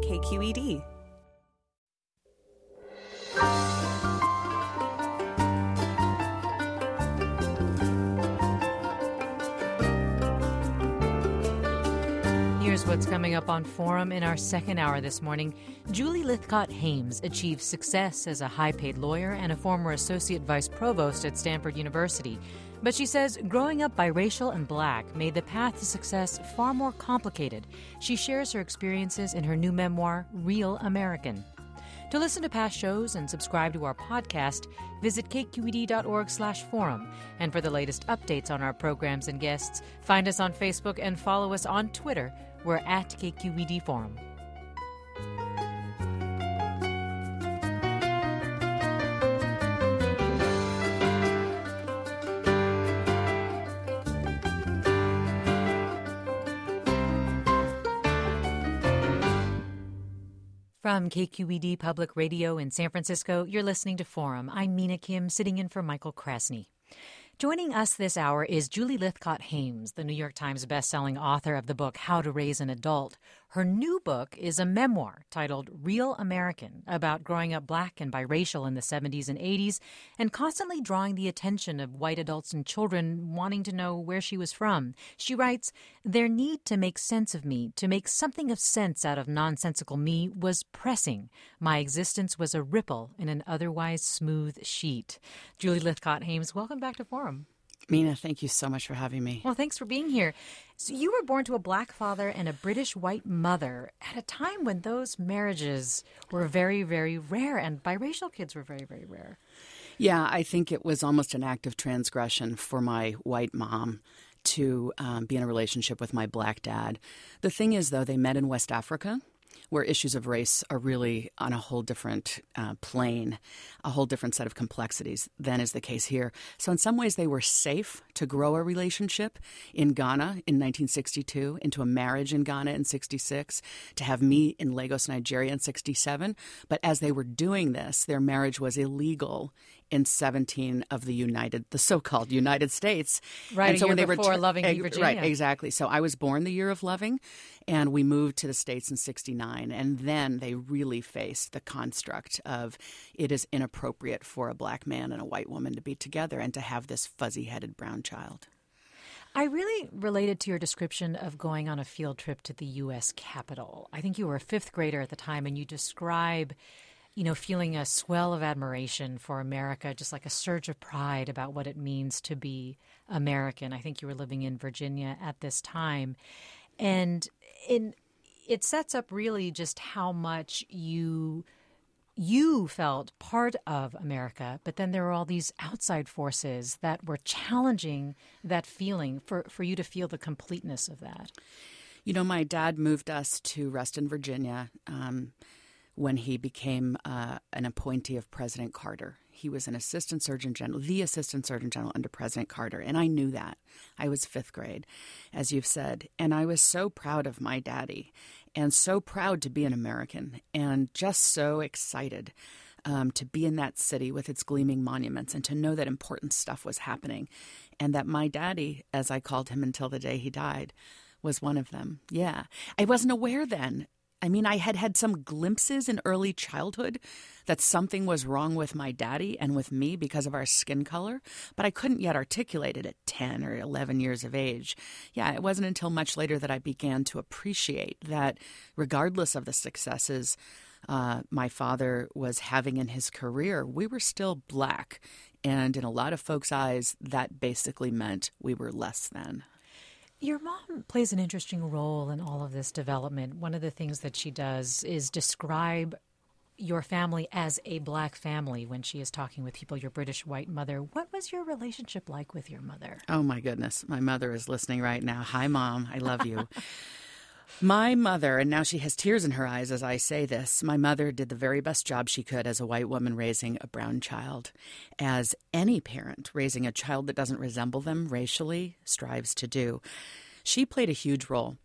KQED. Here's what's coming up on Forum in our second hour this morning. Julie Lythcott-Haims achieved success as a high-paid lawyer and a former associate vice provost at Stanford University. But she says growing up biracial and black made the path to success far more complicated. She shares her experiences in her new memoir, Real American. To listen to past shows and subscribe to our podcast, visit kqed.org/forum. And for the latest updates on our programs and guests, find us on Facebook and follow us on Twitter. We're at KQED Forum. From KQED Public Radio in San Francisco, you're listening to Forum. I'm Mina Kim, sitting in for Michael Krasny. Joining us this hour is Julie Lythcott-Haims, the New York Times bestselling author of the book How to Raise an Adult. Her new book is a memoir titled Real American, about growing up black and biracial in the 70s and 80s and constantly drawing the attention of white adults and children wanting to know where she was from. She writes, "Their need to make sense of me, to make something of sense out of nonsensical me, was pressing. My existence was a ripple in an otherwise smooth sheet." Julie Lythcott-Haims, welcome back to Forum. Mina, thank you so much for having me. Well, thanks for being here. So you were born to a black father and a British white mother at a time when those marriages were very, very rare, and biracial kids were very, very rare. Yeah, I think it was almost an act of transgression for my white mom to be in a relationship with my black dad. The thing is, though, they met in West Africa, where issues of race are really on a whole different plane, a whole different set of complexities than is the case here. So in some ways, they were safe to grow a relationship in Ghana in 1962, into a marriage in Ghana in 66, to have me in Lagos, Nigeria in 67. But as they were doing this, their marriage was illegal in 17 of the so-called United States. Right, and so a year when they before Loving v. Virginia. Right, exactly. So I was born the year of Loving, and we moved to the States in 69. And then they really faced the construct of it is inappropriate for a black man and a white woman to be together and to have this fuzzy-headed brown child. I really related to your description of going on a field trip to the U.S. Capitol. I think you were a fifth grader at the time, and you describe feeling a swell of admiration for America, just like a surge of pride about what it means to be American. I think you were living in Virginia at this time. And it sets up really just how much you felt part of America, but then there were all these outside forces that were challenging that feeling for you to feel the completeness of that. My dad moved us to Reston, Virginia, when he became an appointee of President Carter. He was an assistant surgeon general, the assistant surgeon general under President Carter. And I knew that. I was fifth grade, as you've said. And I was so proud of my daddy and so proud to be an American and just so excited to be in that city with its gleaming monuments and to know that important stuff was happening. And that my daddy, as I called him until the day he died, was one of them. Yeah. I wasn't aware then. I mean, I had some glimpses in early childhood that something was wrong with my daddy and with me because of our skin color, but I couldn't yet articulate it at 10 or 11 years of age. Yeah, it wasn't until much later that I began to appreciate that regardless of the successes my father was having in his career, we were still black. And in a lot of folks' eyes, that basically meant we were less than. Your mom plays an interesting role in all of this development. One of the things that she does is describe your family as a black family when she is talking with people, your British white mother. What was your relationship like with your mother? Oh, my goodness. My mother is listening right now. Hi, Mom. I love you. My mother, and now she has tears in her eyes as I say this, my mother did the very best job she could as a white woman raising a brown child, as any parent raising a child that doesn't resemble them racially strives to do. She played a huge role.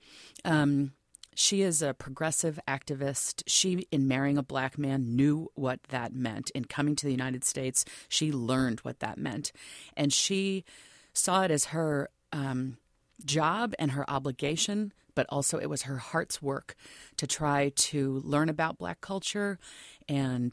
She is a progressive activist. She, in marrying a black man, knew what that meant. In coming to the United States, she learned what that meant. And she saw it as her job and her obligation, but also it was her heart's work to try to learn about Black culture and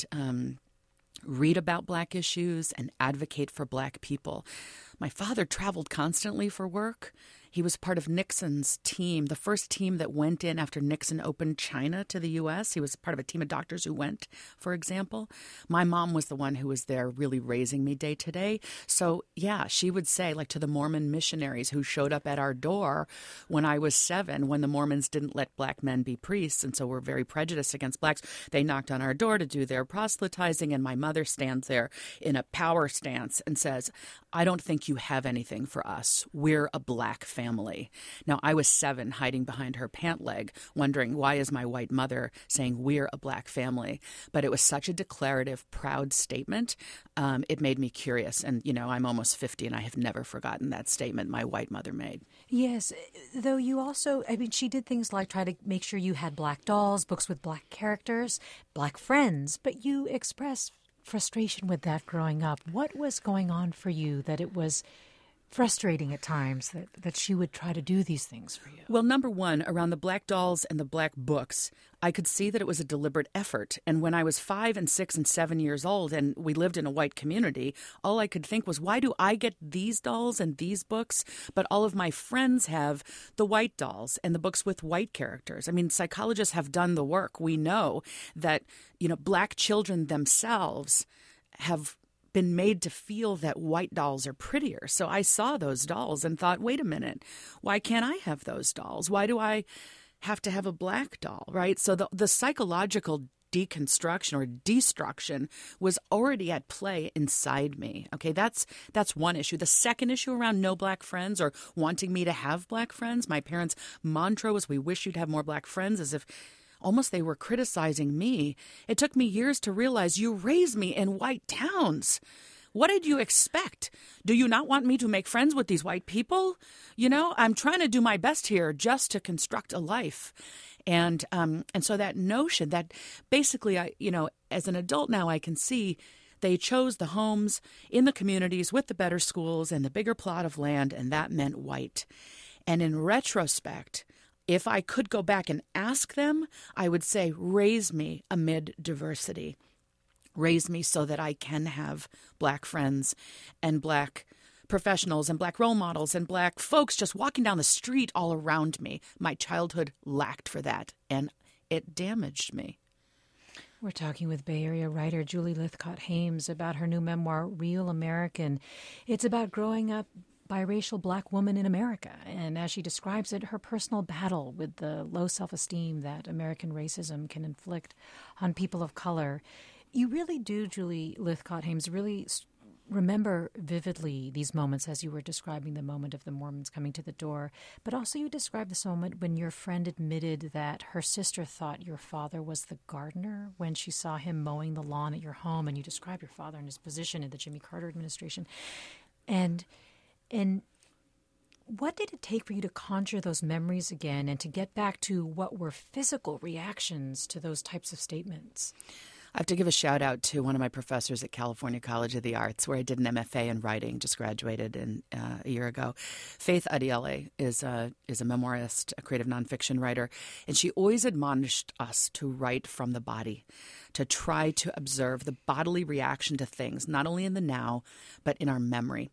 read about Black issues and advocate for Black people. My father traveled constantly for work. He was part of Nixon's team, the first team that went in after Nixon opened China to the U.S. He was part of a team of doctors who went, for example. My mom was the one who was there really raising me day to day. So, yeah, she would say, like to the Mormon missionaries who showed up at our door when I was 7, when the Mormons didn't let Black men be priests, and so were very prejudiced against Blacks. They knocked on our door to do their proselytizing, and my mother stands there in a power stance and says, I don't think you have anything for us. We're a Black family. Now, I was 7, hiding behind her pant leg, wondering, why is my white mother saying we're a Black family? But it was such a declarative, proud statement. It made me curious. And, you know, I'm almost 50, and I have never forgotten that statement my white mother made. Yes, though you also, I mean, she did things like try to make sure you had Black dolls, books with Black characters, Black friends, but you expressed frustration with that growing up. What was going on for you that it was frustrating at times that she would try to do these things for you? Well, number one, around the Black dolls and the Black books, I could see that it was a deliberate effort. And when I was 5 and 6 and 7 years old and we lived in a white community, all I could think was, why do I get these dolls and these books, but all of my friends have the white dolls and the books with white characters? I mean, psychologists have done the work. We know that, you know, Black children themselves have been made to feel that white dolls are prettier. So I saw those dolls and thought, wait a minute, why can't I have those dolls? Why do I have to have a Black doll, right? So the psychological deconstruction or destruction was already at play inside me. Okay, that's one issue. The second issue around no Black friends or wanting me to have Black friends, my parents' mantra was, we wish you'd have more Black friends, as if almost they were criticizing me. It took me years to realize, you raised me in white towns. What did you expect? Do you not want me to make friends with these white people? You know, I'm trying to do my best here just to construct a life. And so that notion that basically, as an adult now, I can see they chose the homes in the communities with the better schools and the bigger plot of land, and that meant white. And in retrospect, if I could go back and ask them, I would say, raise me amid diversity. Raise me so that I can have Black friends and Black professionals and Black role models and Black folks just walking down the street all around me. My childhood lacked for that, and it damaged me. We're talking with Bay Area writer Julie Lythcott-Haims about her new memoir, Real American. It's about growing up biracial Black woman in America, and as she describes it, her personal battle with the low self-esteem that American racism can inflict on people of color. You really do, Julie Lythcott-Haims, really remember vividly these moments as you were describing the moment of the Mormons coming to the door, but also you described this moment when your friend admitted that her sister thought your father was the gardener when she saw him mowing the lawn at your home, and you described your father and his position in the Jimmy Carter administration. And what did it take for you to conjure those memories again and to get back to what were physical reactions to those types of statements? I have to give a shout out to one of my professors at California College of the Arts, where I did an MFA in writing, just graduated a year ago. Faith Adiele is a memoirist, a creative nonfiction writer, and she always admonished us to write from the body, to try to observe the bodily reaction to things, not only in the now, but in our memory.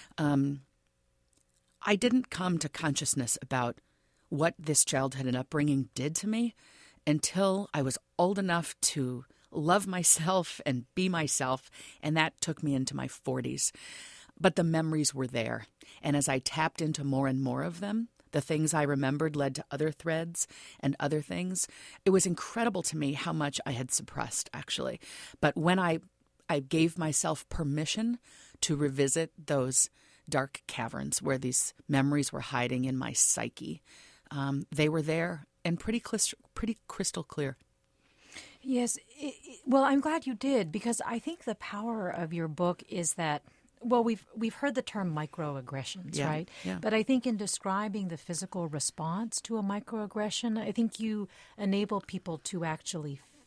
I didn't come to consciousness about what this childhood and upbringing did to me until I was old enough to love myself and be myself, and that took me into my 40s. But the memories were there, and as I tapped into more and more of them, the things I remembered led to other threads and other things. It was incredible to me how much I had suppressed, actually. But when I gave myself permission to revisit those dark caverns where these memories were hiding in my psyche, they were there and pretty crystal clear. Yes. Well, I'm glad you did, because I think the power of your book is that, well, we've heard the term microaggressions, right? Yeah. But I think in describing the physical response to a microaggression, I think you enable people to actually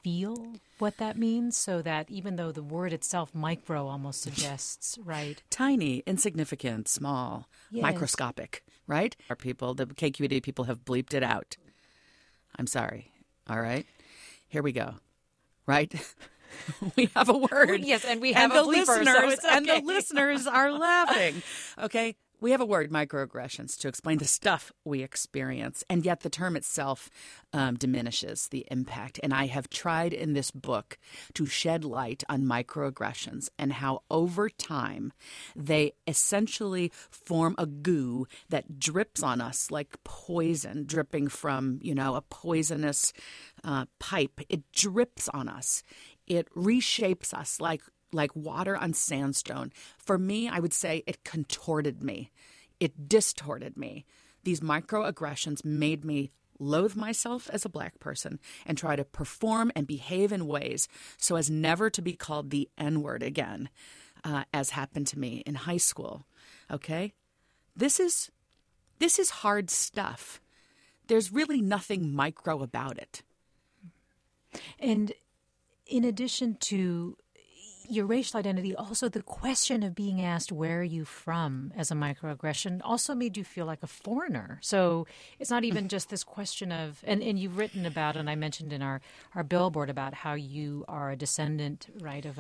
feel what that means, so that even though the word itself, micro, almost suggests, right? Tiny, insignificant, small, Yes. microscopic, right? Our people, the KQED people have bleeped it out. I'm sorry. All right. Here we go. Right? We have a word. Yes, and we have a bleeper, so it's And the okay. listeners are laughing. Okay? We have a word, microaggressions, to explain the stuff we experience. And yet the term itself diminishes the impact. And I have tried in this book to shed light on microaggressions and how over time they essentially form a goo that drips on us like poison dripping from, a poisonous pipe. It drips on us. It reshapes us like water on sandstone. For me, I would say it contorted me. It distorted me. These microaggressions made me loathe myself as a Black person and try to perform and behave in ways so as never to be called the N-word again, as happened to me in high school. Okay? This is hard stuff. There's really nothing micro about it. And in addition to your racial identity, also the question of being asked, where are you from, as a microaggression also made you feel like a foreigner. So it's not even just this question of, and you've written about, and I mentioned in our billboard about how you are a descendant, right, of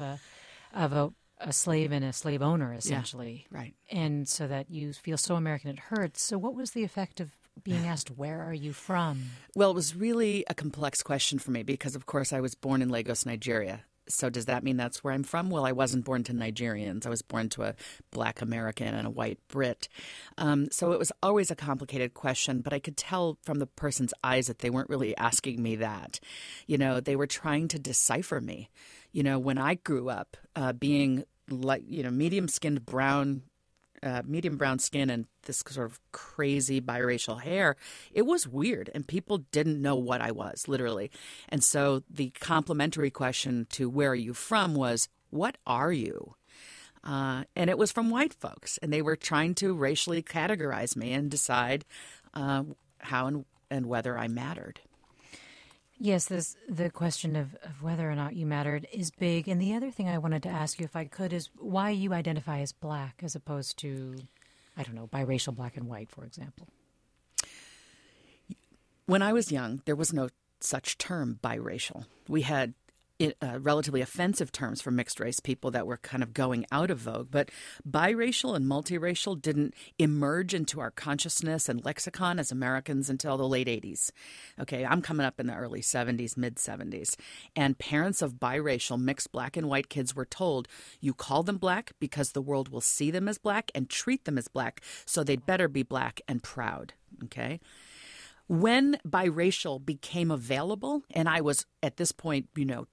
a slave and a slave owner, essentially. Yeah, right. And so that you feel so American it hurts. So what was the effect of being asked, where are you from? Well, it was really a complex question for me because, of course, I was born in Lagos, Nigeria. So does that mean that's where I'm from? Well, I wasn't born to Nigerians. I was born to a Black American and a white Brit. So it was always a complicated question, but I could tell from the person's eyes that they weren't really asking me that. They were trying to decipher me. When I grew up, being medium-skinned brown, medium brown skin and this sort of crazy biracial hair, it was weird. And people didn't know what I was, literally. And so the complimentary question to where are you from was, what are you? And it was from white folks. And they were trying to racially categorize me and decide how and whether I mattered. Yes, the question of whether or not you mattered is big. And the other thing I wanted to ask you, if I could, is why you identify as Black as opposed to, I don't know, biracial Black and white, for example. When I was young, there was no such term, biracial. We had relatively offensive terms for mixed race people that were kind of going out of vogue. But biracial and multiracial didn't emerge into our consciousness and lexicon as Americans until the late 80s. Okay, I'm coming up in the early 70s, mid 70s. And parents of biracial mixed Black and white kids were told, you call them Black because the world will see them as Black and treat them as Black, so they'd better be Black and proud. Okay? When biracial became available, and I was at this point,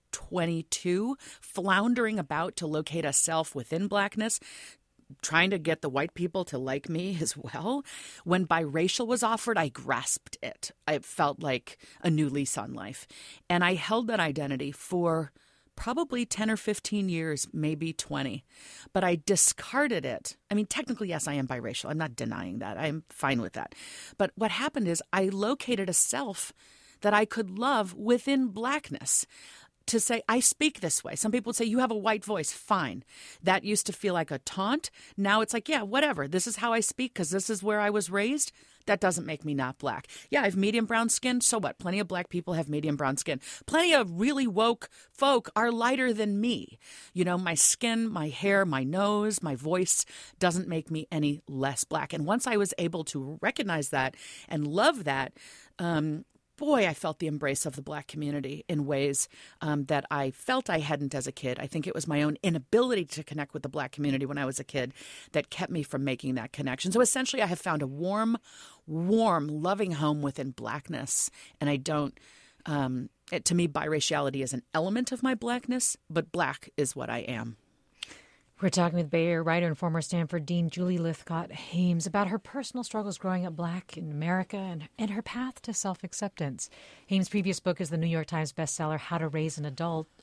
22, floundering about to locate a self within Blackness, trying to get the white people to like me as well. When biracial was offered, I grasped it. It felt like a new lease on life. And I held that identity for probably 10 or 15 years, maybe 20. But I discarded it. I mean, technically, yes, I am biracial. I'm not denying that. I'm fine with that. But what happened is I located a self that I could love within Blackness. To say, I speak this way. Some people would say, you have a white voice. Fine. That used to feel like a taunt. Now it's like, yeah, whatever. This is how I speak because this is where I was raised. That doesn't make me not Black. Yeah, I have medium brown skin. So what? Plenty of Black people have medium brown skin. Plenty of really woke folk are lighter than me. My skin, my hair, my nose, my voice doesn't make me any less Black. And once I was able to recognize that and love that, boy, I felt the embrace of the Black community in ways that I felt I hadn't as a kid. I think it was my own inability to connect with the Black community when I was a kid that kept me from making that connection. So essentially, I have found a warm, loving home within Blackness. And I don't, to me, biraciality is an element of my Blackness, but Black is what I am. We're talking with Bay Area writer and former Stanford Dean Julie Lythcott-Haims about her personal struggles growing up Black in America and her path to self-acceptance. Haims' previous book is the New York Times bestseller, How to Raise an Adult. I want to open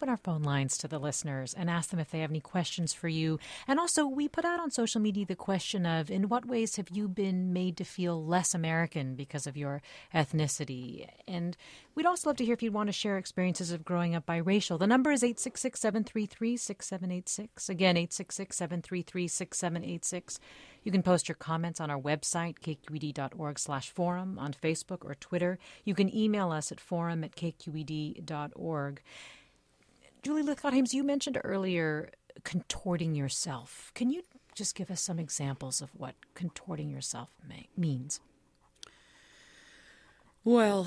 open our phone lines to the listeners and ask them if they have any questions for you. And also, we put out on social media the question of, in what ways have you been made to feel less American because of your ethnicity? And we'd also love to hear if you'd want to share experiences of growing up biracial. The number is 866-733-6786. Again, 866-733-6786. You can post your comments on our website, kqed.org/forum, on Facebook or Twitter. You can email us at forum@kqed.org. Julie Lythcott-Haims, you mentioned earlier contorting yourself. Can you just give us some examples of what contorting yourself means? Well,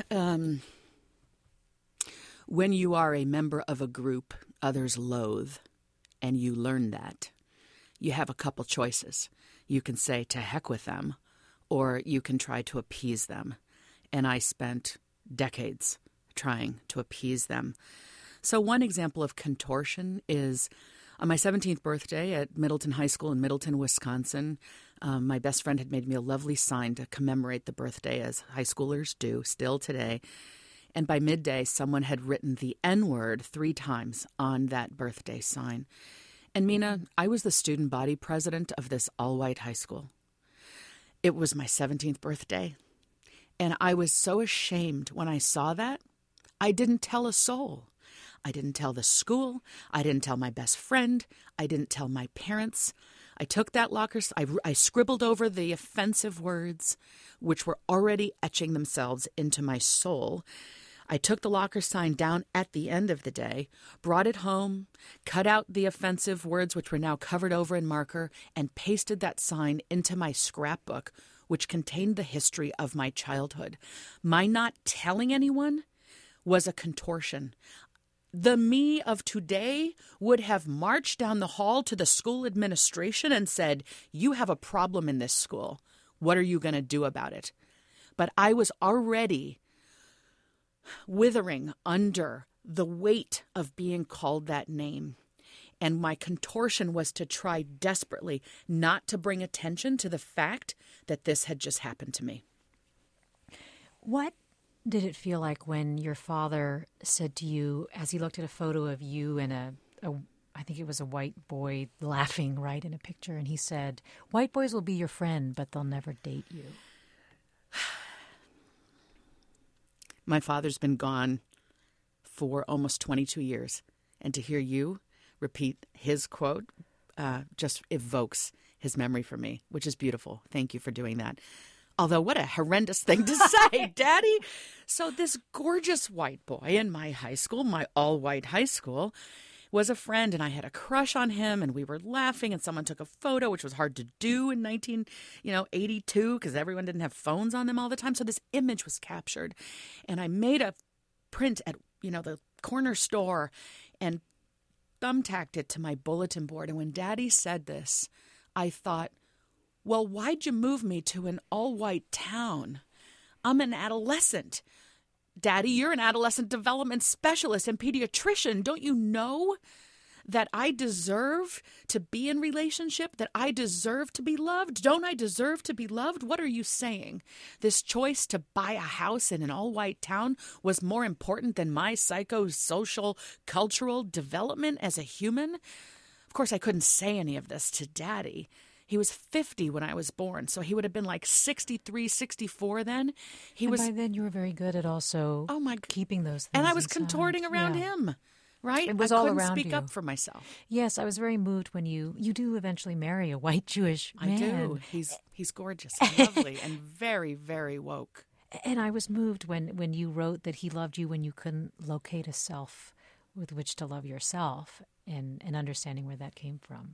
when you are a member of a group others loathe, and you learn that, you have a couple choices. You can say, to heck with them, or you can try to appease them. And I spent decades trying to appease them. So one example of contortion is on my 17th birthday at Middleton High School in Middleton, Wisconsin. My best friend had made me a lovely sign to commemorate the birthday, as high schoolers do still today. And by midday, someone had written the N-word 3 times on that birthday sign. And Mina, I was the student body president of this all-white high school. It was my 17th birthday. And I was so ashamed when I saw that. I didn't tell a soul. I didn't tell the school. I didn't tell my best friend. I didn't tell my parents. I took that locker. I scribbled over the offensive words, which were already etching themselves into my soul. I took the locker sign down at the end of the day, brought it home, cut out the offensive words, which were now covered over in marker, and pasted that sign into my scrapbook, which contained the history of my childhood. My not telling anyone was a contortion. The me of today would have marched down the hall to the school administration and said, "You have a problem in this school. What are you going to do about it?" But I was already withering under the weight of being called that name. And my contortion was to try desperately not to bring attention to the fact that this had just happened to me. What did it feel like when your father said to you, as he looked at a photo of you and I think it was a white boy laughing right in a picture, and he said, "White boys will be your friend, but they'll never date you"? My father's been gone for almost 22 years. And to hear you repeat his quote just evokes his memory for me, which is beautiful. Thank you for doing that. Although, what a horrendous thing to say, Daddy. So this gorgeous white boy in my high school, my all-white high school, was a friend, and I had a crush on him, and we were laughing, and someone took a photo, which was hard to do in 1982 because everyone didn't have phones on them all the time. So this image was captured, and I made a print at the corner store and thumbtacked it to my bulletin board. And when Daddy said this, I thought, well, why'd you move me to an all-white town? I'm an adolescent. Daddy, you're an adolescent development specialist and pediatrician. Don't you know that I deserve to be in relationship, that I deserve to be loved? Don't I deserve to be loved? What are you saying? This choice to buy a house in an all-white town was more important than my psychosocial, cultural development as a human? Of course, I couldn't say any of this to Daddy. He was 50 when I was born, so he would have been like 63, 64 then. By then you were very good at also keeping those things. And I was inside. contorting around him, right? It was I all couldn't around speak you. up for myself. Yes, I was very moved when you do eventually marry a white Jewish man. I do. He's gorgeous and lovely and very, very woke. And I was moved when you wrote that he loved you when you couldn't locate a self with which to love yourself, and understanding where that came from.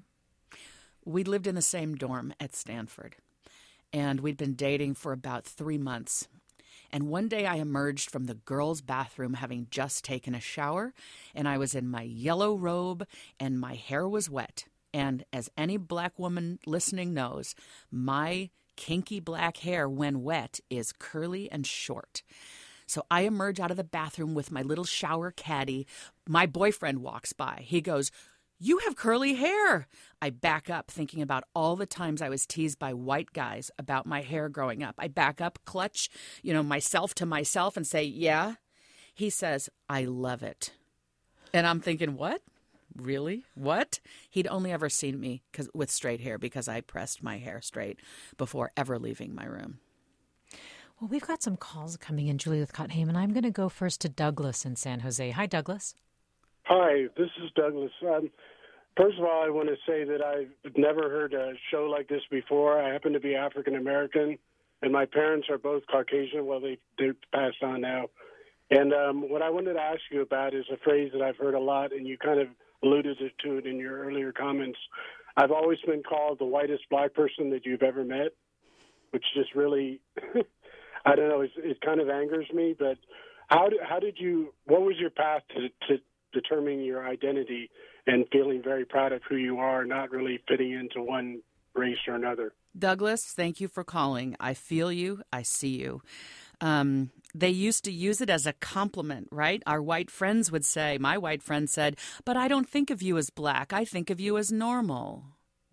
We lived in the same dorm at Stanford, and we'd been dating for about 3 months. And one day I emerged from the girls' bathroom having just taken a shower, and I was in my yellow robe, and my hair was wet. And as any black woman listening knows, my kinky black hair, when wet, is curly and short. So I emerge out of the bathroom with my little shower caddy. My boyfriend walks by. He goes, "You have curly hair." I back up, thinking about all the times I was teased by white guys about my hair growing up. I back up, clutch, myself to myself and say, "Yeah." He says, "I love it." And I'm thinking, what? Really? What? He'd only ever seen me with straight hair because I pressed my hair straight before ever leaving my room. Well, we've got some calls coming in, Julie Lythcott-Haims, and I'm going to go first to Douglas in San Jose. Hi, Douglas. Hi, this is Douglas. First of all, I want to say that I've never heard a show like this before. I happen to be African American, and my parents are both Caucasian. Well, they're passed on now. And what I wanted to ask you about is a phrase that I've heard a lot, and you kind of alluded to it in your earlier comments. I've always been called the whitest black person that you've ever met, which just really, I don't know, it kind of angers me. But what was your path to determining your identity and feeling very proud of who you are, not really fitting into one race or another? Douglas, thank you for calling. I feel you. I see you. They used to use it as a compliment, right? Our white friends would say, my white friend said, but I don't think of you as black. I think of you as normal, ...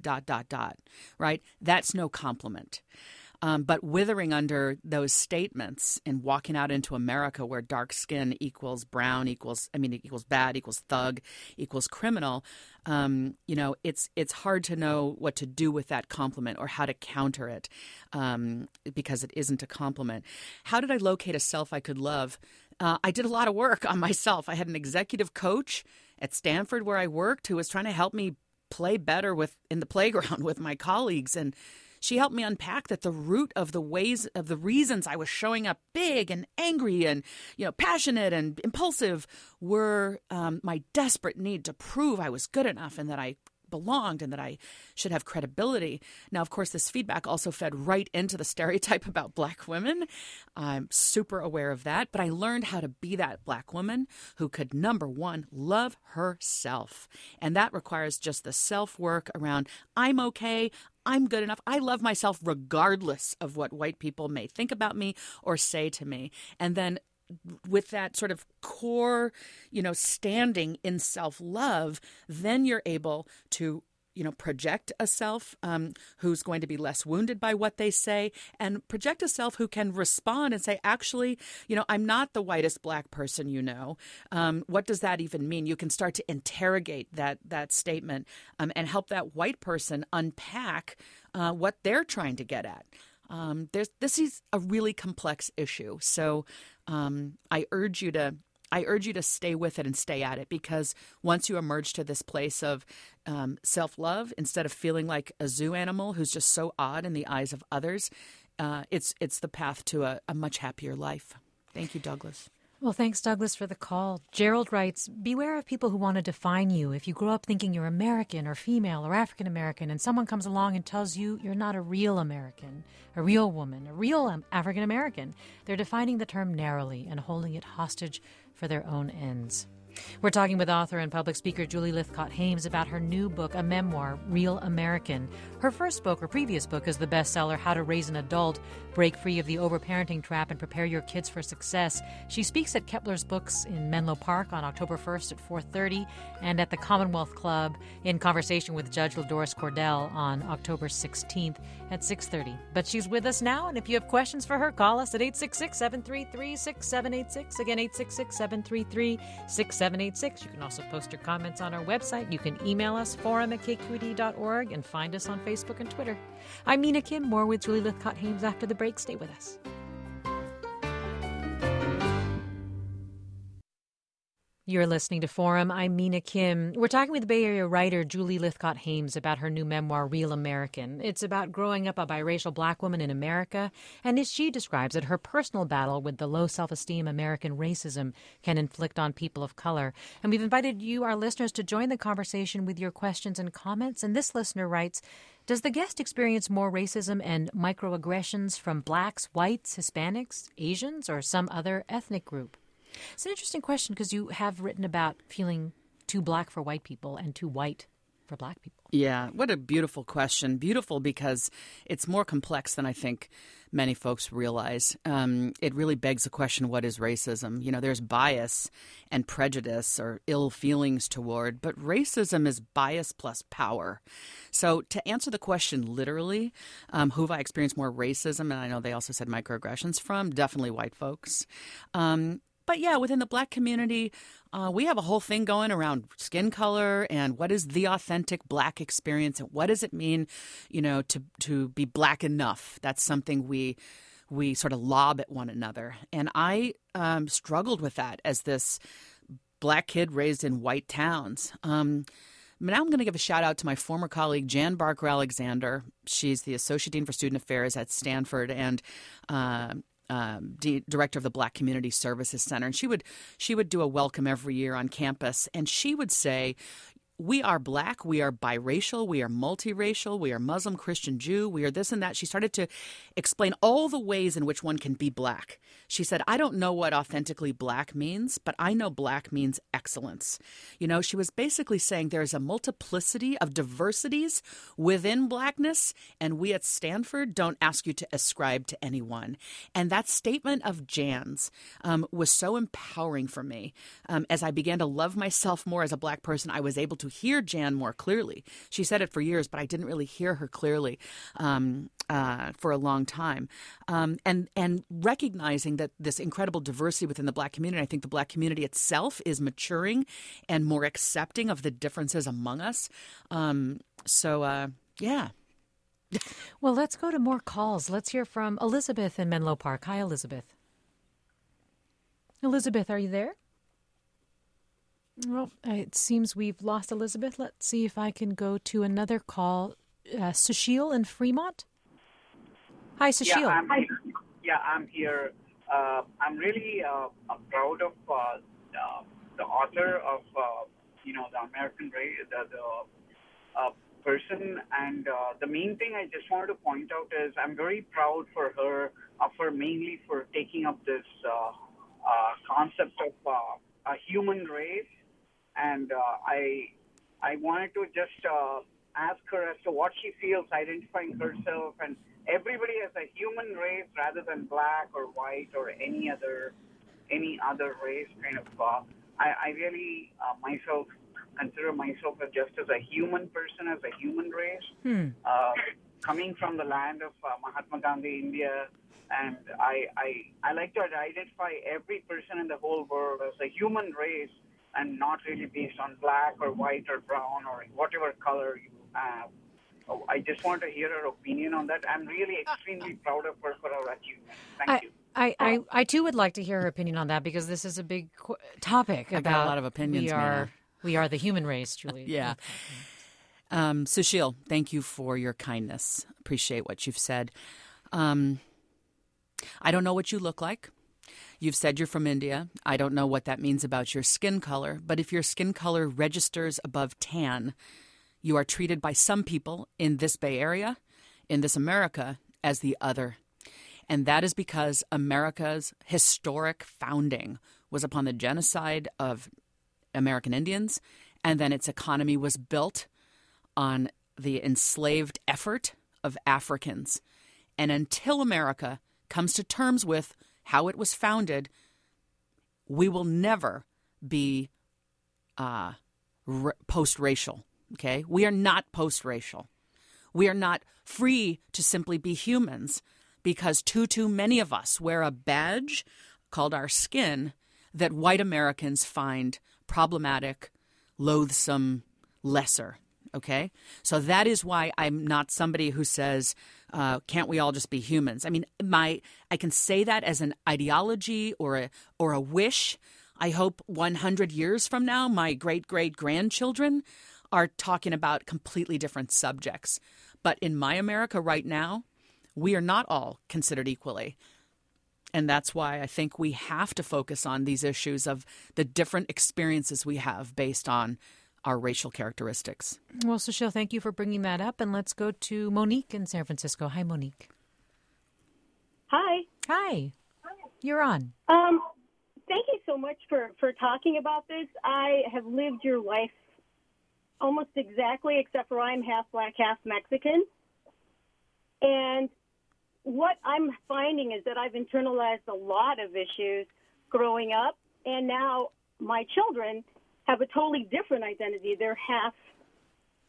right? That's no compliment. But withering under those statements and walking out into America where dark skin equals brown equals bad, equals thug, equals criminal, it's hard to know what to do with that compliment or how to counter it because it isn't a compliment. How did I locate a self I could love? I did a lot of work on myself. I had an executive coach at Stanford where I worked who was trying to help me play better in the playground with my colleagues, and she helped me unpack that the root of the reasons I was showing up big and angry and, passionate and impulsive were my desperate need to prove I was good enough and that I belonged and that I should have credibility. Now, of course, this feedback also fed right into the stereotype about black women. I'm super aware of that, but I learned how to be that black woman who could, number one, love herself. And that requires just the self-work around I'm okay, I'm good enough. I love myself regardless of what white people may think about me or say to me. And then with that sort of core, standing in self-love, then you're able to, project a self who's going to be less wounded by what they say and project a self who can respond and say, actually, I'm not the whitest black person, What does that even mean? You can start to interrogate that statement and help that white person unpack what they're trying to get at. This is a really complex issue. So I urge you to stay with it and stay at it, because once you emerge to this place of self-love, instead of feeling like a zoo animal who's just so odd in the eyes of others, it's the path to a much happier life. Thank you, Douglas. Well, thanks, Douglas, for the call. Gerald writes, beware of people who want to define you. If you grow up thinking you're American or female or African American and someone comes along and tells you you're not a real American, a real woman, a real African American, they're defining the term narrowly and holding it hostage for their own ends. We're talking with author and public speaker Julie Lythcott-Haims about her new book, a memoir, Real American. Her previous book, is the bestseller, How to Raise an Adult, Break Free of the Overparenting Trap and Prepare Your Kids for Success. She speaks at Kepler's Books in Menlo Park on October 1st at 4:30 and at the Commonwealth Club in conversation with Judge LaDoris Cordell on October 16th at 6:30. But she's with us now, and if you have questions for her, call us at 866-733-6786. Again, 866-733-6786. You can also post your comments on our website. You can email us, forum@kqed.org, and find us on Facebook and Twitter. I'm Mina Kim. More with Julie Lythcott-Haims after the break. Stay with us. You're listening to Forum. I'm Mina Kim. We're talking with Bay Area writer Julie Lythcott-Haims about her new memoir, Real American. It's about growing up a biracial black woman in America, and as she describes it, her personal battle with the low self-esteem American racism can inflict on people of color. And we've invited you, our listeners, to join the conversation with your questions and comments. And this listener writes, does the guest experience more racism and microaggressions from blacks, whites, Hispanics, Asians, or some other ethnic group? It's an interesting question because you have written about feeling too black for white people and too white for black people. Yeah, what a beautiful question. Beautiful because it's more complex than I think many folks realize. It really begs the question, what is racism? There's bias and prejudice or ill feelings toward, but racism is bias plus power. So to answer the question literally, who have I experienced more racism, and I know they also said microaggressions from, definitely white folks. But yeah, within the Black community, we have a whole thing going around skin color and what is the authentic Black experience and what does it mean, to be Black enough. That's something we sort of lob at one another. And I struggled with that as this Black kid raised in white towns. Now I'm going to give a shout out to my former colleague, Jan Barker Alexander. She's the Associate Dean for Student Affairs at Stanford and director of the Black Community Services Center. And she would do a welcome every year on campus. And she would say, we are Black, we are biracial, we are multiracial, we are Muslim, Christian, Jew, we are this and that. She started to explain all the ways in which one can be Black. She said, I don't know what authentically Black means, but I know Black means excellence. She was basically saying there's a multiplicity of diversities within Blackness, and we at Stanford don't ask you to ascribe to anyone. And that statement of Jan's was so empowering for me. As I began to love myself more as a Black person, I was able to hear Jan more clearly. She said it for years, but I didn't really hear her clearly for a long time. And recognizing that this incredible diversity within the Black community, I think the Black community itself is maturing and more accepting of the differences among us. Yeah. Well, let's go to more calls. Let's hear from Elizabeth in Menlo Park. Hi, Elizabeth. Elizabeth, are you there? Well, it seems we've lost Elizabeth. Let's see if I can go to another call. Sushil in Fremont. Hi, Sushil. I'm here. I'm really proud of the author of, the American Race, the person. And the main thing I just wanted to point out is I'm very proud for her, mainly for taking up this concept of a human race. And I wanted to just ask her as to what she feels identifying herself and everybody as a human race rather than Black or white or any other race kind of. I really myself consider myself just as a human person, as a human race, coming from the land of Mahatma Gandhi, India. And I like to identify every person in the whole world as a human race and not really based on Black or white or brown or whatever color you have. I just want to hear her opinion on that. I'm really extremely proud of her for her achievement. Thank you. I too would like to hear her opinion on that because this is a big topic. I got a lot of opinions. We are the human race, Julie. Yeah. Sushil, thank you for your kindness. Appreciate what you've said. I don't know what you look like. You've said you're from India. I don't know what that means about your skin color, but if your skin color registers above tan, you are treated by some people in this Bay Area, in this America, as the other. And that is because America's historic founding was upon the genocide of American Indians, and then its economy was built on the enslaved effort of Africans. And until America comes to terms with how it was founded, we will never be post-racial. Okay, we are not post-racial. We are not free to simply be humans because too many of us wear a badge called our skin that white Americans find problematic, loathsome, lesser. Okay, so that is why I'm not somebody who says, can't we all just be humans? I mean, I can say that as an ideology or a wish. I hope 100 years from now, my great-great-grandchildren are talking about completely different subjects. But in my America right now, we are not all considered equally. And that's why I think we have to focus on these issues of the different experiences we have based on our racial characteristics. Well, Sushil, thank you for bringing that up. And let's go to Monique in San Francisco. Hi, Monique. Hi. Hi. You're on. Thank you so much for talking about this. I have lived your life almost exactly, except for I'm half Black, half Mexican. And what I'm finding is that I've internalized a lot of issues growing up, and now my children have a totally different identity. They're half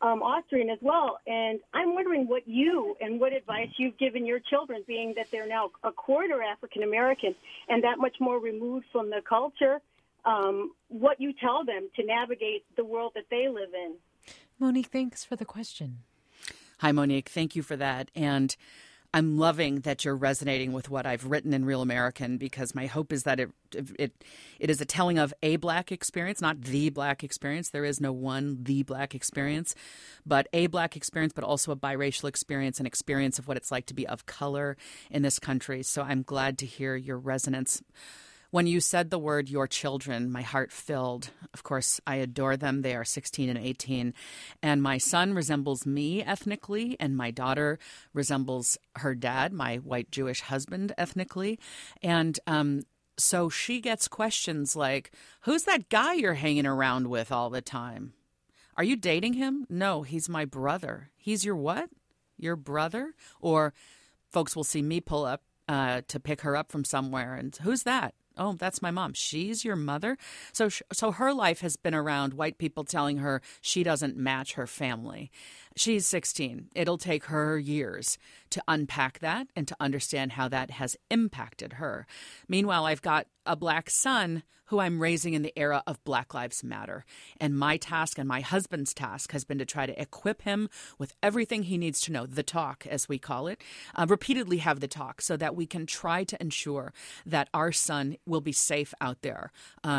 Austrian as well. And I'm wondering what advice you've given your children, being that they're now a quarter African American and that much more removed from the culture, what you tell them to navigate the world that they live in. Monique, thanks for the question. Hi, Monique. Thank you for that. And I'm loving that you're resonating with what I've written in Real American, because my hope is that it is a telling of a Black experience, not the Black experience. There is no one, the Black experience, but a Black experience, but also a biracial experience, an experience of what it's like to be of color in this country. So I'm glad to hear your resonance. When you said the word "your children," my heart filled. Of course, I adore them. They are 16 and 18. And my son resembles me ethnically, and my daughter resembles her dad, my white Jewish husband, ethnically. And so she gets questions like, "Who's that guy you're hanging around with all the time? Are you dating him?" "No, he's my brother." "He's your what?" "Your brother?" Or folks will see me pull up to pick her up from somewhere, and "Who's that?" "Oh, that's my mom." "She's your mother?" So her life has been around white people telling her she doesn't match her family. She's 16. It'll take her years to unpack that and to understand how that has impacted her. Meanwhile, I've got a Black son who I'm raising in the era of Black Lives Matter. And my task and my husband's task has been to try to equip him with everything he needs to know, the talk, as we call it, repeatedly have the talk, so that we can try to ensure that our son will be safe out there,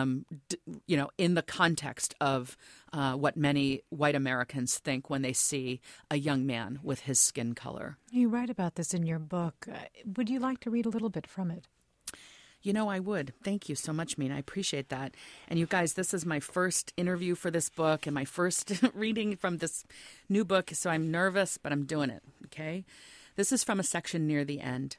in the context of what many white Americans think when they see a young man with his skin color. You write about this in your book. Would you like to read a little bit from it? I would. Thank you so much, Mina. I appreciate that. And you guys, this is my first interview for this book and my first reading from this new book, so I'm nervous, but I'm doing it, okay? This is from a section near the end.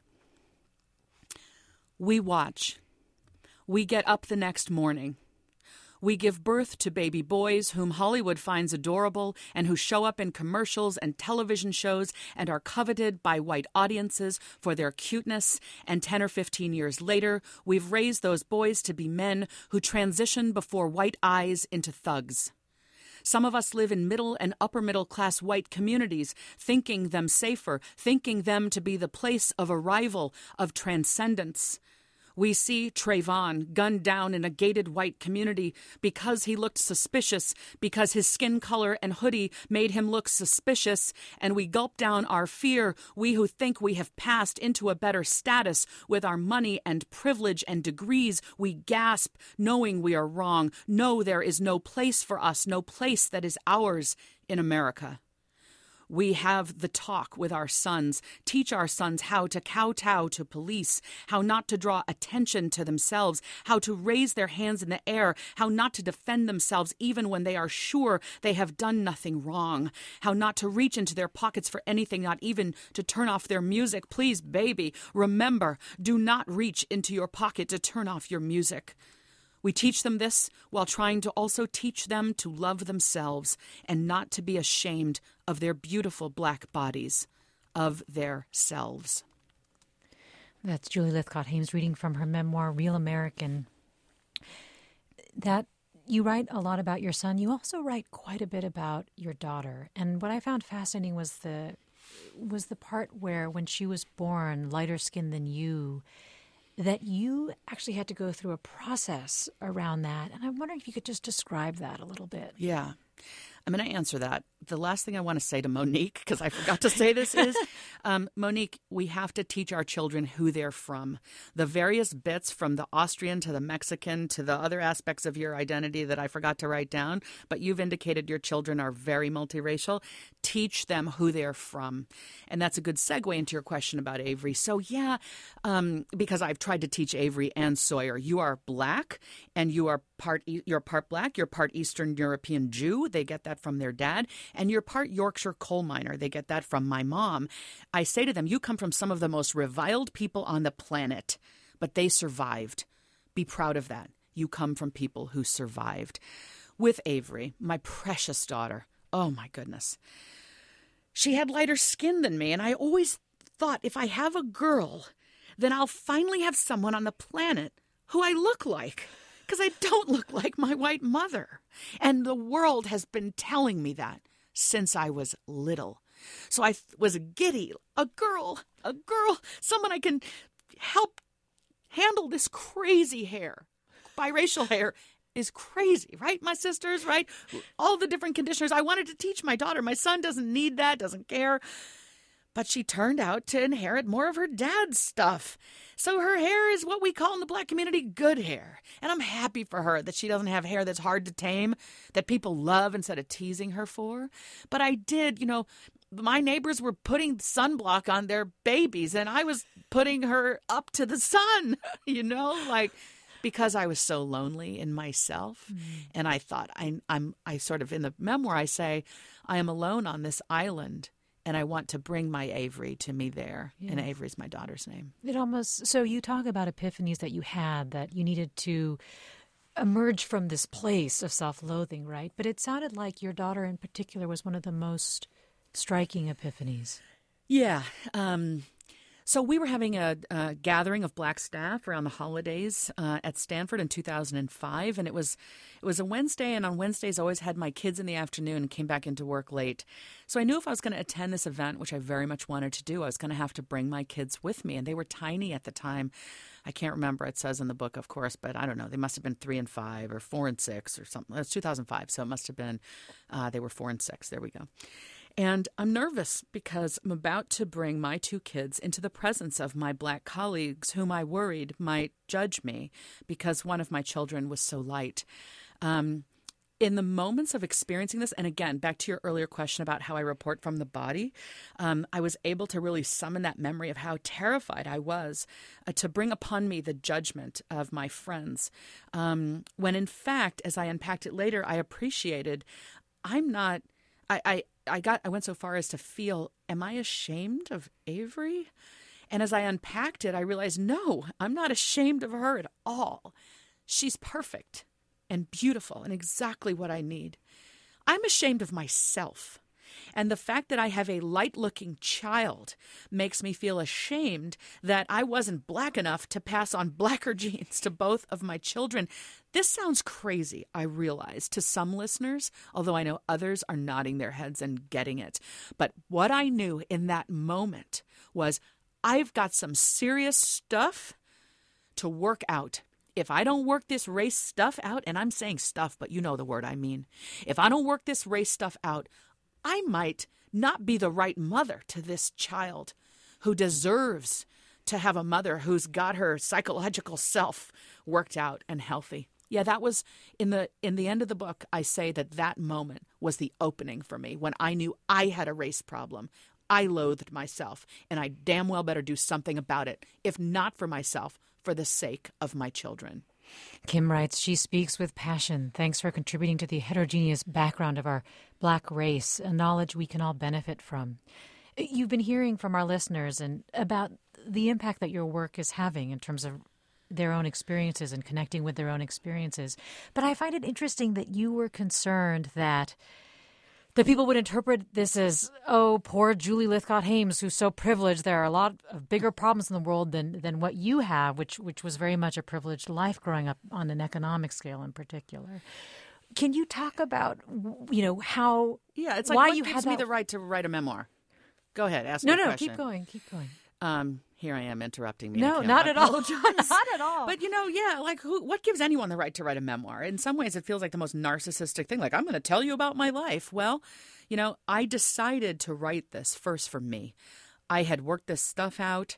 We watch. We get up the next morning. We give birth to baby boys whom Hollywood finds adorable and who show up in commercials and television shows and are coveted by white audiences for their cuteness. And 10 or 15 years later, we've raised those boys to be men who transition before white eyes into thugs. Some of us live in middle and upper middle class white communities, thinking them safer, thinking them to be the place of arrival, of transcendence. We see Trayvon gunned down in a gated white community because he looked suspicious, because his skin color and hoodie made him look suspicious, and we gulp down our fear, we who think we have passed into a better status with our money and privilege and degrees. We gasp, knowing we are wrong. No, there is no place for us, no place that is ours in America. We have the talk with our sons, teach our sons how to kowtow to police, how not to draw attention to themselves, how to raise their hands in the air, how not to defend themselves even when they are sure they have done nothing wrong, how not to reach into their pockets for anything, not even to turn off their music. Please, baby, remember, do not reach into your pocket to turn off your music. We teach them this while trying to also teach them to love themselves and not to be ashamed of their beautiful Black bodies, of their selves. That's Julie Lythcott-Haims reading from her memoir, Real American. That you write a lot about your son. You also write quite a bit about your daughter. And what I found fascinating was the part where, when she was born, lighter skinned than you, that you actually had to go through a process around that. And I'm wondering if you could just describe that a little bit. Yeah. I'm going to answer that. The last thing I want to say to Monique, because I forgot to say this, is, Monique, we have to teach our children who they're from. The various bits, from the Austrian to the Mexican to the other aspects of your identity that I forgot to write down, but you've indicated your children are very multiracial. Teach them who they're from. And that's a good segue into your question about Avery. So, because I've tried to teach Avery and Sawyer, you are Black, and you're part Black, you're part Eastern European Jew. They get that from their dad. And you're part Yorkshire coal miner. They get that from my mom. I say to them, you come from some of the most reviled people on the planet, but they survived. Be proud of that. You come from people who survived. With Avery, my precious daughter, oh my goodness. She had lighter skin than me, and I always thought, if I have a girl, then I'll finally have someone on the planet who I look like, because I don't look like my white mother. And the world has been telling me that since I was little. So I was giddy, a girl, someone I can help handle this crazy hair. Biracial hair is crazy, right? My sisters, right? All the different conditioners. I wanted to teach my daughter. My son doesn't need that, doesn't care. But she turned out to inherit more of her dad's stuff. So her hair is what we call in the Black community good hair. And I'm happy for her that she doesn't have hair that's hard to tame, that people love instead of teasing her for. But I did, my neighbors were putting sunblock on their babies, and I was putting her up to the sun, because I was so lonely in myself. And I thought, I sort of, in the memoir, I say, I am alone on this island, and I want to bring my Avery to me there. Yeah. And Avery's my daughter's name. So you talk about epiphanies that you had, that you needed to emerge from this place of self-loathing, right? But it sounded like your daughter in particular was one of the most striking epiphanies. Yeah. So we were having a gathering of Black staff around the holidays at Stanford in 2005, and it was a Wednesday, and on Wednesdays I always had my kids in the afternoon and came back into work late. So I knew if I was going to attend this event, which I very much wanted to do, I was going to have to bring my kids with me, and they were tiny at the time. I can't remember. It says in the book, of course, but I don't know. They must have been 3 and 5 or 4 and 6 or something. It's 2005, so it must have been they were 4 and 6. There we go. And I'm nervous because I'm about to bring my 2 kids into the presence of my Black colleagues whom I worried might judge me because one of my children was so light. In the moments of experiencing this, and again, back to your earlier question about how I report from the body, I was able to really summon that memory of how terrified I was to bring upon me the judgment of my friends. When in fact, as I unpacked it later, I appreciated I'm not... I went so far as to feel, am I ashamed of Avery? And as I unpacked it, I realized, no, I'm not ashamed of her at all. She's perfect and beautiful and exactly what I need. I'm ashamed of myself. And the fact that I have a light-looking child makes me feel ashamed that I wasn't Black enough to pass on Blacker genes to both of my children. This sounds crazy, I realize, to some listeners, although I know others are nodding their heads and getting it. But what I knew in that moment was I've got some serious stuff to work out. If I don't work this race stuff out, and I'm saying stuff, but you know the word I mean. If I don't work this race stuff out, I might not be the right mother to this child who deserves to have a mother who's got her psychological self worked out and healthy. Yeah, that was in the end of the book. I say that moment was the opening for me when I knew I had a race problem. I loathed myself, and I damn well better do something about it, if not for myself, for the sake of my children. Kim writes, she speaks with passion. Thanks for contributing to the heterogeneous background of our Black race, a knowledge we can all benefit from. You've been hearing from our listeners and about the impact that your work is having in terms of their own experiences and connecting with their own experiences. But I find it interesting that you were concerned that people would interpret this as, oh, poor Julie Lythcott-Haims, who's so privileged. There are a lot of bigger problems in the world than what you have, which was very much a privileged life growing up on an economic scale in particular. Can you talk about, how? Yeah, it's like why what you gives me the right to write a memoir? Go ahead, ask me a question. No, keep going. Here I am interrupting me. No, not at all. Not at all. But, what gives anyone the right to write a memoir? In some ways, it feels like the most narcissistic thing. Like, I'm going to tell you about my life. Well, I decided to write this first for me. I had worked this stuff out.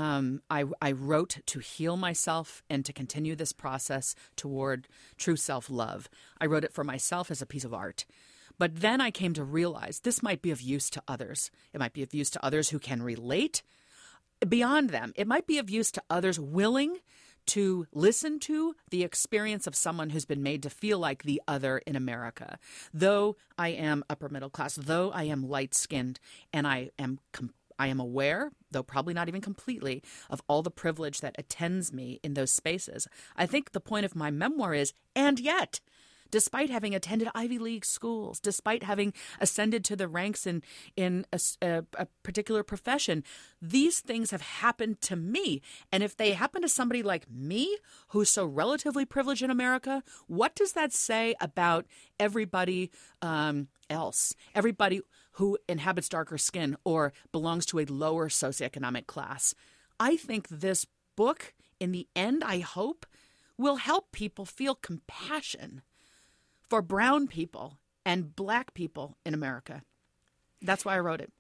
I wrote to heal myself and to continue this process toward true self-love. I wrote it for myself as a piece of art. But then I came to realize this might be of use to others. It might be of use to others who can relate. Beyond them, it might be of use to others willing to listen to the experience of someone who's been made to feel like the other in America. Though I am upper middle class, though I am light-skinned, and I am aware, though probably not even completely, of all the privilege that attends me in those spaces. I think the point of my memoir is, and yet, despite having attended Ivy League schools, despite having ascended to the ranks in a particular profession. These things have happened to me. And if they happen to somebody like me, who's so relatively privileged in America, what does that say about everybody else? Everybody who inhabits darker skin or belongs to a lower socioeconomic class. I think this book, in the end, I hope, will help people feel compassion for brown people and black people in America. That's why I wrote it.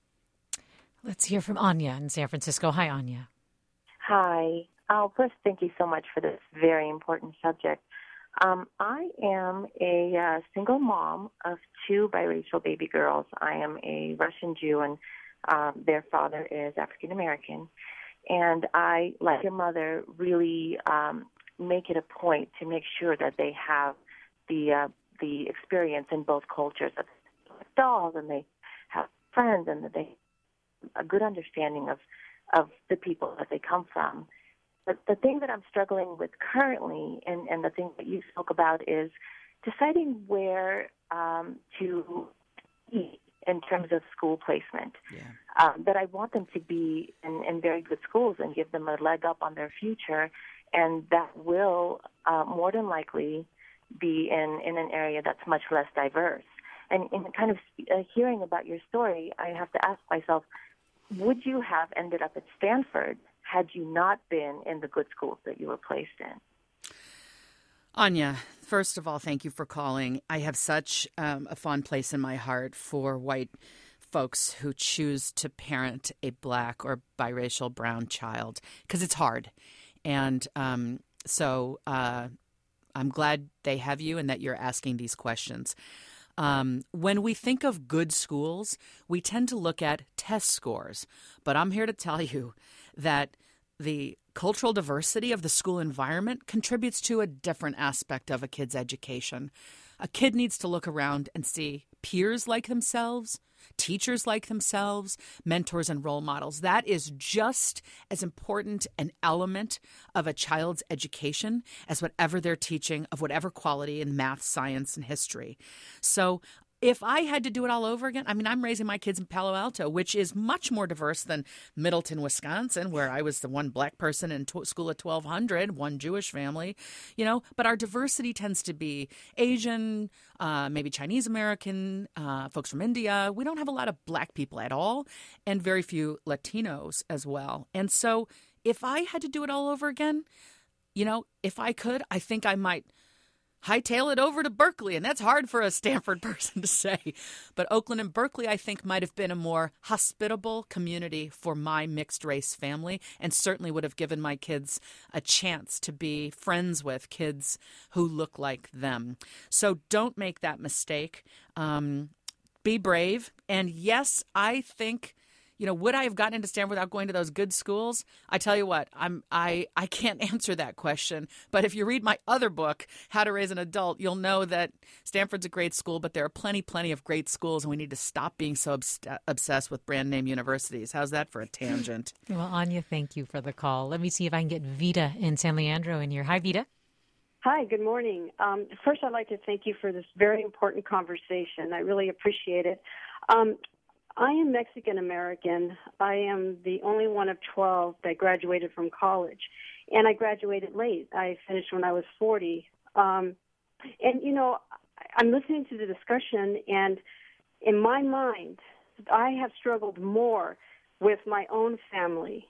Let's hear from Anya in San Francisco. Hi, Anya. Hi. First, thank you so much for this very important subject. I am a single mom of 2 biracial baby girls. I am a Russian Jew, and their father is African American. And I, like your mother, really make it a point to make sure that they have the experience in both cultures of dolls, and they have friends, and that they have a good understanding of the people that they come from. But the thing that I'm struggling with currently, and the thing that you spoke about, is deciding where to eat in terms of school placement. Yeah. That I want them to be in very good schools and give them a leg up on their future, and that will more than likely be in an area that's much less diverse. And in kind of hearing about your story, I have to ask myself, would you have ended up at Stanford had you not been in the good schools that you were placed in? Anya, first of all, thank you for calling. I have such a fond place in my heart for white folks who choose to parent a black or biracial brown child, because it's hard. And so I'm glad they have you and that you're asking these questions. When we think of good schools, we tend to look at test scores. But I'm here to tell you that the cultural diversity of the school environment contributes to a different aspect of a kid's education. A kid needs to look around and see peers like themselves, teachers like themselves, mentors and role models. That is just as important an element of a child's education as whatever they're teaching of whatever quality in math, science, and history. So if I had to do it all over again, I mean, I'm raising my kids in Palo Alto, which is much more diverse than Middleton, Wisconsin, where I was the one black person in school at 1,200, one Jewish family, but our diversity tends to be Asian, maybe Chinese American, folks from India. We don't have a lot of black people at all, and very few Latinos as well. And so if I had to do it all over again, if I could, I think I might hightail it over to Berkeley, and that's hard for a Stanford person to say. But Oakland and Berkeley, I think, might have been a more hospitable community for my mixed-race family, and certainly would have given my kids a chance to be friends with kids who look like them. So don't make that mistake. Be brave. And yes, I think, would I have gotten into Stanford without going to those good schools? I tell you what, I can't answer that question. But if you read my other book, How to Raise an Adult, you'll know that Stanford's a great school, but there are plenty of great schools, and we need to stop being so obsessed with brand name universities. How's that for a tangent? Well, Anya, thank you for the call. Let me see if I can get Vita in San Leandro in here. Hi, Vita. Hi, good morning. First, I'd like to thank you for this very important conversation. I really appreciate it. I am Mexican-American. I am the only one of 12 that graduated from college, and I graduated late. I finished when I was 40. I'm listening to the discussion, and in my mind, I have struggled more with my own family,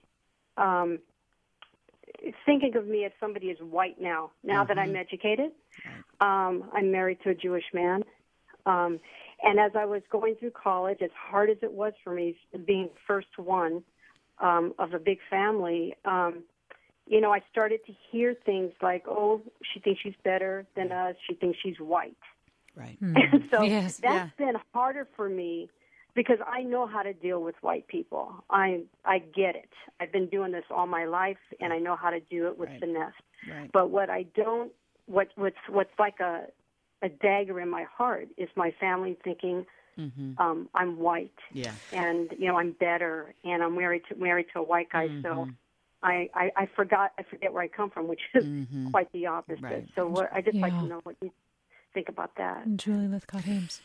thinking of me as somebody as white now that I'm educated. I'm married to a Jewish man. And as I was going through college, as hard as it was for me being first one of a big family, I started to hear things like, oh, she thinks she's better than us. She thinks she's white. Right. And so Yes. that's been harder for me because I know how to deal with white people. I get it. I've been doing this all my life, and I know how to do it with finesse. Right. But what I don't, what's like a dagger in my heart is my family thinking I'm white, and I'm better, and I'm married to a white guy. So I forget where I come from, which is quite the opposite. Right. So I just like to know what you think about that. Julie Lythcott-Haims.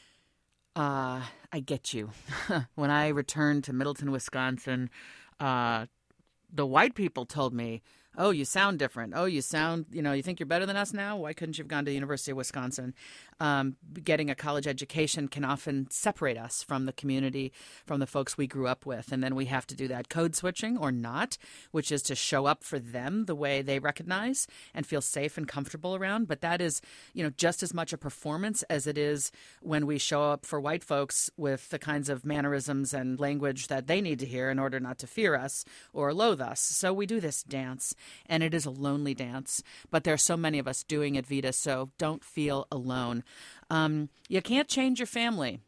I get you. When I returned to Middleton, Wisconsin, the white people told me, oh, you sound different. Oh, you sound, you think you're better than us now? Why couldn't you have gone to the University of Wisconsin? Getting a college education can often separate us from the community, from the folks we grew up with. And then we have to do that code switching or not, which is to show up for them the way they recognize and feel safe and comfortable around. But that is, just as much a performance as it is when we show up for white folks with the kinds of mannerisms and language that they need to hear in order not to fear us or loathe us. So we do this dance, and it is a lonely dance. But there are so many of us doing it, Vida, so don't feel alone. You can't change your family.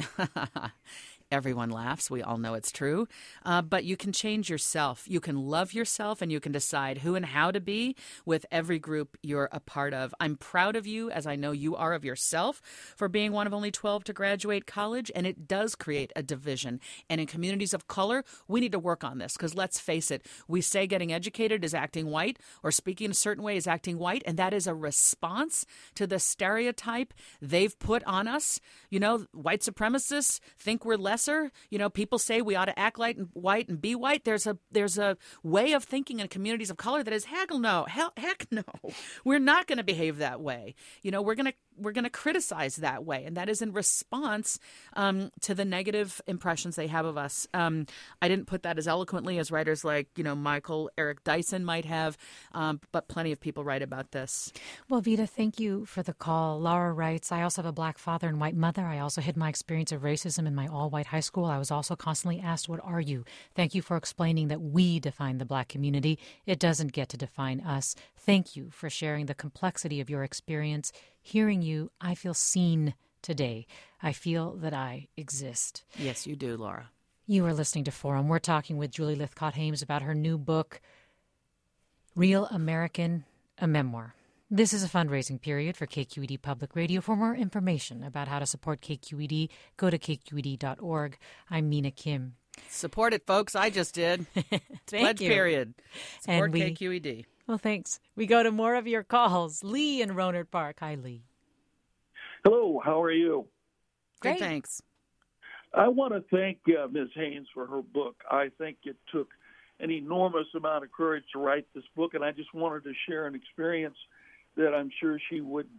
Everyone laughs. We all know it's true. But you can change yourself. You can love yourself, and you can decide who and how to be with every group you're a part of. I'm proud of you, as I know you are of yourself, for being one of only 12 to graduate college, and it does create a division. And in communities of color, we need to work on this, because let's face it, we say getting educated is acting white, or speaking a certain way is acting white, and that is a response to the stereotype they've put on us. White supremacists think we're less. People say we ought to act like white and be white. There's a way of thinking in communities of color that is heck no. We're not going to behave that way. We're going to criticize that way, and that is in response to the negative impressions they have of us. I didn't put that as eloquently as writers like Michael Eric Dyson might have, but plenty of people write about this. Well, Vida, thank you for the call. Laura writes, I also have a black father and white mother. I also hid my experience of racism in my all-white high school. I was also constantly asked, what are you? Thank you for explaining that we define the black community. It doesn't get to define us. Thank you for sharing the complexity of your experience. Hearing you, I feel seen today. I feel that I exist. Yes, you do, Laura. You are listening to Forum. We're talking with Julie Lythcott-Haims about her new book, Real American, a Memoir. This is a fundraising period for KQED Public Radio. For more information about how to support KQED, go to kqed.org. I'm Mina Kim. Support it, folks. I just did. Pledge period. Support KQED. Well, thanks. We go to more of your calls. Lee in Rohnert Park. Hi, Lee. Hello. How are you? Great. Good, thanks. I want to thank Ms. Haynes for her book. I think it took an enormous amount of courage to write this book, and I just wanted to share an experience that I'm sure she would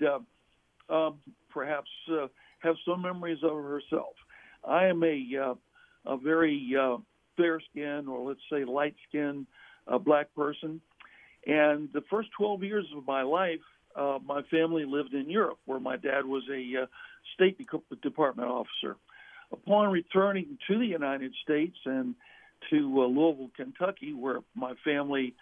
perhaps have some memories of herself. I am a very fair-skinned, or let's say light-skinned black person. And the first 12 years of my life, my family lived in Europe, where my dad was a State Department officer. Upon returning to the United States and to Louisville, Kentucky, where my family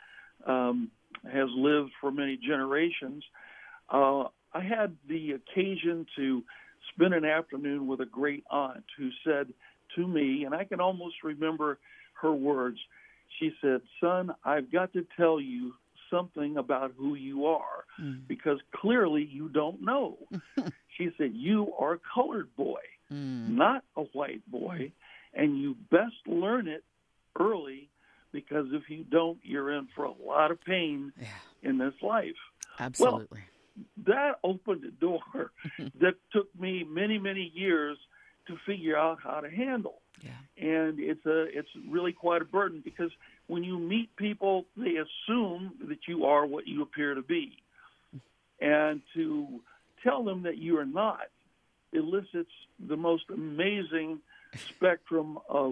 has lived for many generations, I had the occasion to spend an afternoon with a great aunt who said to me, and I can almost remember her words, she said, son, I've got to tell you something about who you are, because clearly you don't know. She said, you are a colored boy, not a white boy, and you best learn it early, because if you don't, you're in for a lot of pain in this life. Absolutely. Well, that opened a door that took me many, many years to figure out how to handle. Yeah. And it's really quite a burden, because when you meet people, they assume that you are what you appear to be. And to tell them that you are not elicits the most amazing spectrum of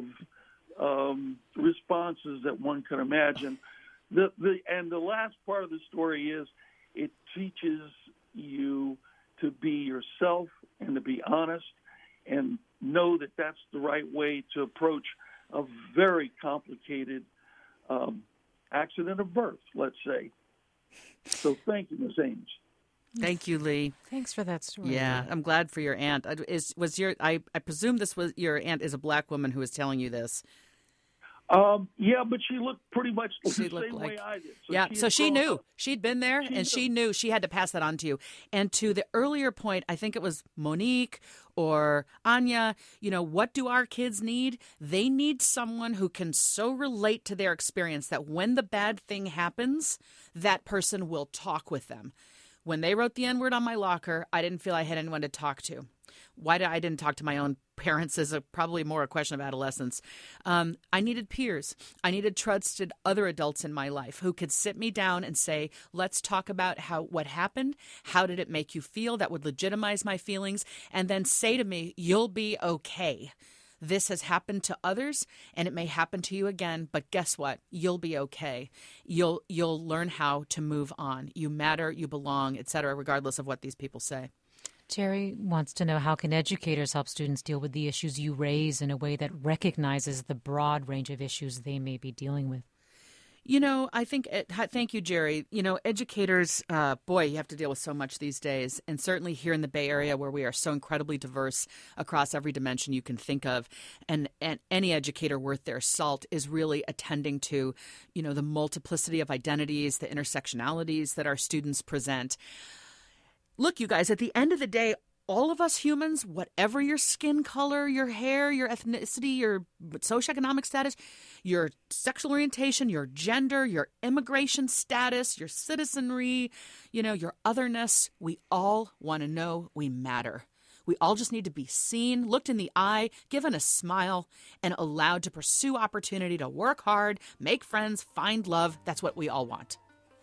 responses that one can imagine. And the last part of the story is it teaches you to be yourself and to be honest and know that that's the right way to approach a very complicated accident of birth, let's say. So thank you, Ms. Ames. Thank you, Lee. Thanks for that story. Yeah, I'm glad for your aunt. I presume this was your aunt is a black woman who was telling you this. Yeah, but she looked pretty much the same way I did. So she knew. She'd been there, and she knew she had to pass that on to you. And to the earlier point, I think it was Monique or Anya, what do our kids need? They need someone who can so relate to their experience that when the bad thing happens, that person will talk with them. When they wrote the N-word on my locker, I didn't feel I had anyone to talk to. Why I didn't talk to my own parents is probably more a question of adolescence. I needed peers. I needed trusted other adults in my life who could sit me down and say, let's talk about what happened. How did it make you feel? That would legitimize my feelings. And then say to me, you'll be okay. This has happened to others, and it may happen to you again, but guess what? You'll be okay. You'll learn how to move on. You matter, you belong, etc., regardless of what these people say. Jerry wants to know, how can educators help students deal with the issues you raise in a way that recognizes the broad range of issues they may be dealing with? I think, thank you, Jerry. Educators, boy, you have to deal with so much these days. And certainly here in the Bay Area, where we are so incredibly diverse across every dimension you can think of. And any educator worth their salt is really attending to, the multiplicity of identities, the intersectionalities that our students present. Look, you guys, at the end of the day, all of us humans, whatever your skin color, your hair, your ethnicity, your socioeconomic status, your sexual orientation, your gender, your immigration status, your citizenry, your otherness, we all want to know we matter. We all just need to be seen, looked in the eye, given a smile, and allowed to pursue opportunity to work hard, make friends, find love. That's what we all want.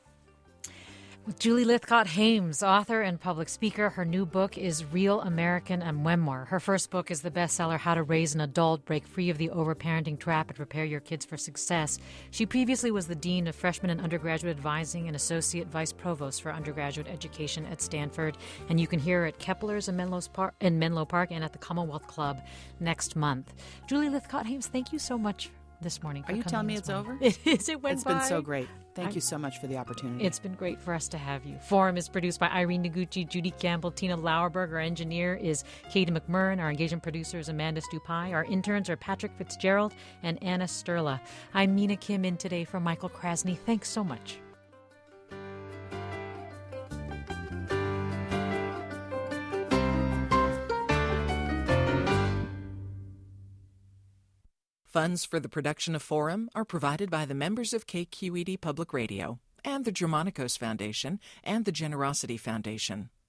With Julie Lythcott-Haims, author and public speaker, her new book is Real American, a memoir. Her first book is the bestseller, How to Raise an Adult, Break Free of the Overparenting Trap and Prepare Your Kids for Success. She previously was the Dean of Freshman and Undergraduate Advising and Associate Vice Provost for Undergraduate Education at Stanford. And you can hear her at Kepler's in Menlo Park and at the Commonwealth Club next month. Julie Lythcott-Haims, thank you so much this morning. Are you telling me it's over? It is. It went by. It's been so great. Thank you so much for the opportunity. It's been great for us to have you. Forum is produced by Irene Noguchi, Judy Campbell, Tina Lauerberg. Our engineer is Katie McMurrin. Our engagement producer is Amanda Stupai. Our interns are Patrick Fitzgerald and Anna Sterla. I'm Mina Kim in today for Michael Krasny. Thanks so much. Funds for the production of Forum are provided by the members of KQED Public Radio and the Germanicos Foundation and the Generosity Foundation.